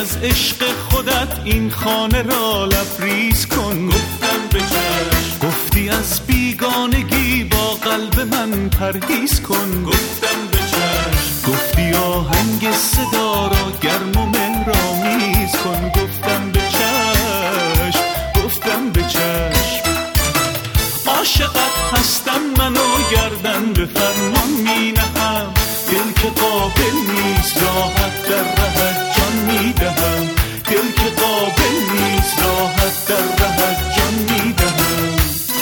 از عشق خودت این خانه را لبریز کن. گفتم به چشم. گفتی از بیگانگی با قلب من پرهیز کن. گفتم به چشم. گفتی آهنگ صدا را گرم و مهرآمیز کن. گفتم به چشم. گفتم به چشم. عاشقت هستم من و گردن به فرمان می نهم. دل که قابل نیست راحت در رهت جان می دهم. دل که قابل نیست راحت در رهت جان می دهم.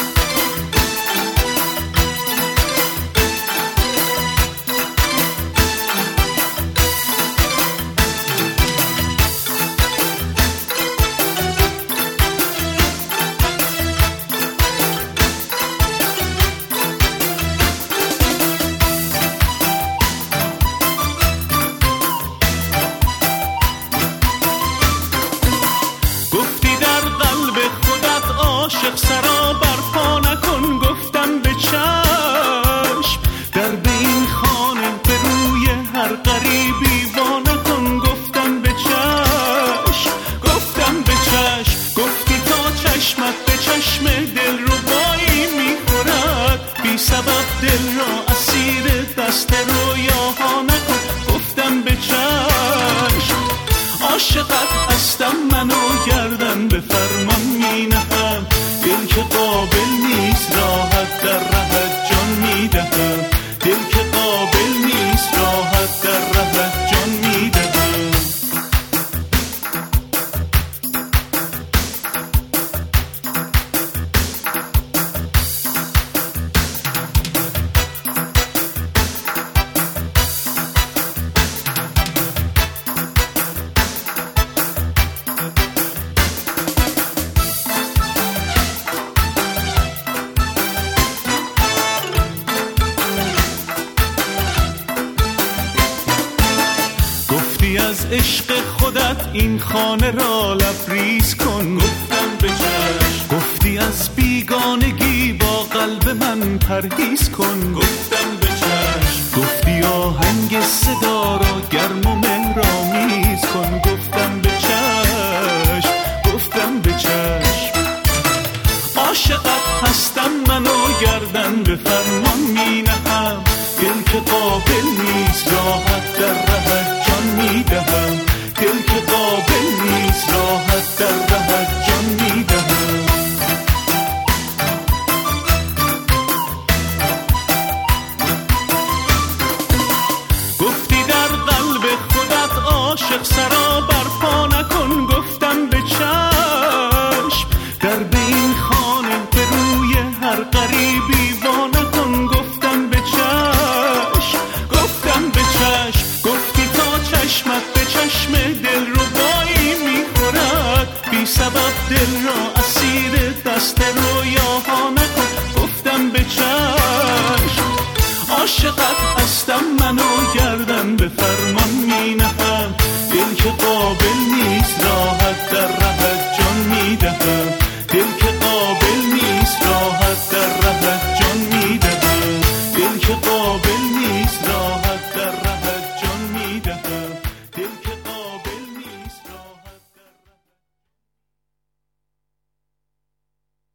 عاشق سرا برپا نکن. گفتم به چشم. در به این خانه به روی هر غریبی وا نکن. گفتم به چشم. گفتم به چشم. گفتی تا چشمت به چشم دل رو بایی میخورد. بی سبب دل را اسیر دست رویاها نکن. گفتم به چشم. عاشقت هستم من و گردن به فرمان می نهم. دل که قابل نیست راحت در رهت جان می دهم. دل که قابل نیست راحت در رهت جان می دهم. از عشق خودت این خانه را لبریز کن. گفتم به چشم. گفتی از بیگانگی با قلب من پرهیز کن. گفتم به چشم. گفتی آهنگ صدا را گرم و مهرآمیز کن. گفتم به چشم. گفتم به چشم. عاشقت هستم من و گردن به فرمان می نهم. دل که قابل نیست راحت در رهت جان می دهم. دل که قابل نیست راحت در رهت جان می دهم. گفتی در قلب خودت عاشق سرا برپا نکن. گفتم به چشم. در به این خانه به روی هر غریبی وا نکن. گفتم به چشم. گفتم به چشم. گفتی تا چشمت به چشم دل رو بایی میخورد. بی سبب دل را اسیر دست رویاها نکن. گفتم به چشم. عاشقت هستم من و گردن به فرمان می نهم. دل که قابل نیست